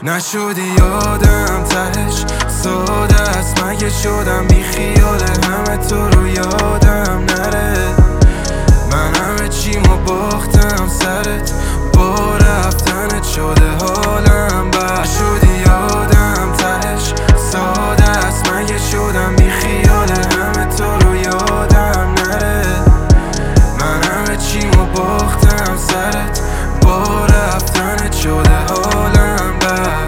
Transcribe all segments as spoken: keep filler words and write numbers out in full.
نشدی یادم تهش ساده است، مگه شدم بی خیال همه تو رو یادم نره. من همه چیمو باختم سرت، با رفتنت شده حالم بد. شدی یادم تهش ساده است، مگه شدم بی خیال همه تو رو یادم نره. من همه چیمو باختم سرت، با رفتنت شده حالم بد.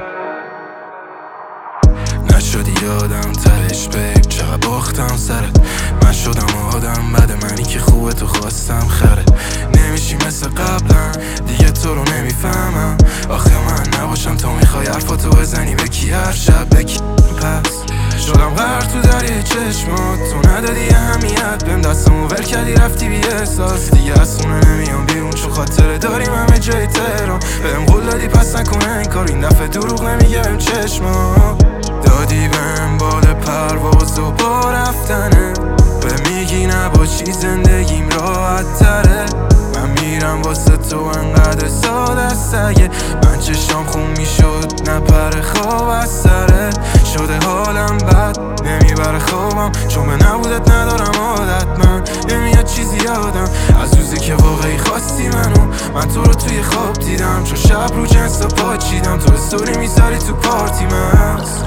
نشدی یادم تهش بیب چقدر باختم سرت. من شدم آدم بده، منی که خوبه تو خواستم خره. نمیشی مثل قبلا دیگه، تو رو نمیفهمم. آخه من نباشم تو میخوای حرفاتو بزنی به کی هر شب به کی. پس شدم غرق تو دریای چشمات، تو ندادی اهمیت بهم، دستمو ول کردی رفتی بی احساس. دیگه از خونه نمیام بیرون چون خاطره داریم همه جای تهران. بهم قول دادی پس نکنه این کار، این دفعه دروغ نمیگه بهم چشمات. دادی بهم بال پرواز و با رفتنه، به میگی نباشی زندگیم راحت تره. من میرم واسه تو انقدر سال از سگه، من چشام خون میشد نپره خواب از سره. شده حالم بد نمیبره خوابم، چون به نبودت ندارم عادت. من نمیاد چیزی یادم از روزی که واقعی خواستی منو. من تو رو توی خواب دیدم، چون شب رو جنس و پاچیدم. تو استوری میذاری تو پارتی مست.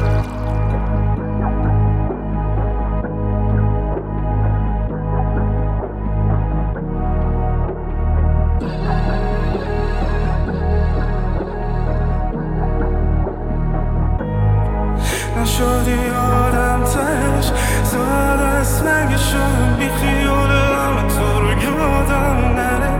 نشدی یادم تهش ساده است، مگه شدم بی خیال همه تو رو یادم نره.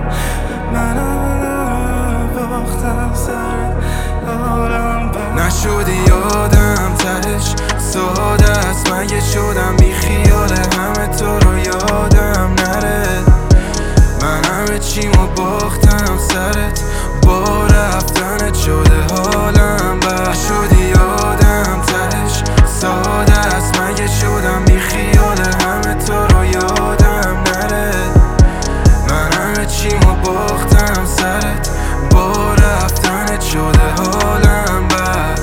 منم باختم سرت حالم بد. نشدی یادم تهش ساده است، مگه شدم بی خیال همه تو رو یادم نره. من همه چیمو باختم سرت، با رفتنت شده حالم بد. شدی یادم تهش ساده است، مگه شدم بی خیال همه تو رو یادم نره. من همه چیمو باختم سرت، با رفتنت شده حالم بد.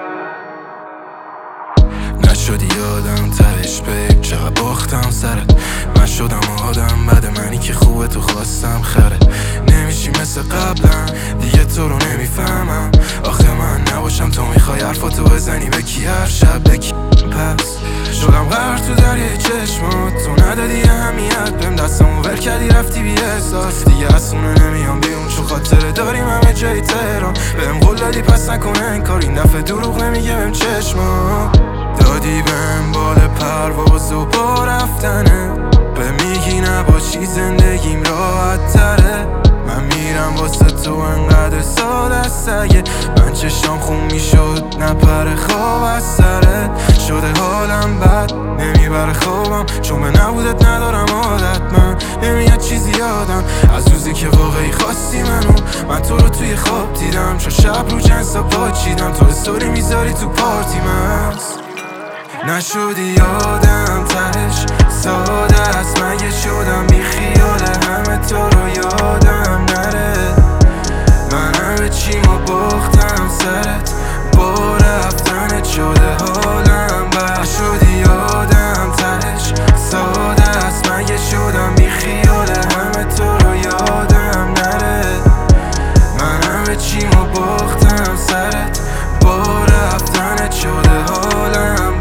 نشدی یادم تهش بیب چقدر باختم سرت. من شدم آدم بده، منی که خوبه تو خواستم خره. نمیشی مثل قبلا دیگه، تو رو نمیفهمم. آخه من نباشم تو میخوای حرفاتو بزنی به کی هر شب به کی. پس شدم غرق تو دریای چشمات، تو ندادی اهمیت بهم، دستمو ول کردی رفتی بی احساس. دیگه از خونه نمیام بیرون چون خاطره داریم همه جای تهران. بهم قول دادی پس نکنه این کار، این دفعه دروغ نمیگه بهم چشمات. دادی بهم بال پرواز و با رفتنه، به میگی نباشی زندگیم راحت تره. من میرم واسه تو انقدر سال از سگه، من چشام خون میشد نپره خواب از سره. شده حالم بد نمیبره خوابم، چون به نبودت ندارم عادت. من نمیاد چیزی یادم از روزی که واقعی خواستی منو. من تو رو توی خواب دیدم، چون شب رو جنس و پاچیدم. تو استوری میذاری تو پارتی مست. نشدی یادم تهش ساده است، مگه شدم بی خیال همه تو رو یادم نره. من همه چیمو باختم سرت، با رفتنت شده حالم بد. شدی یادم تهش ساده است، مگه شدم بی خیال همه تو رو یادم نره. من همه چیمو باختم سرت، با رفتنت شده حالم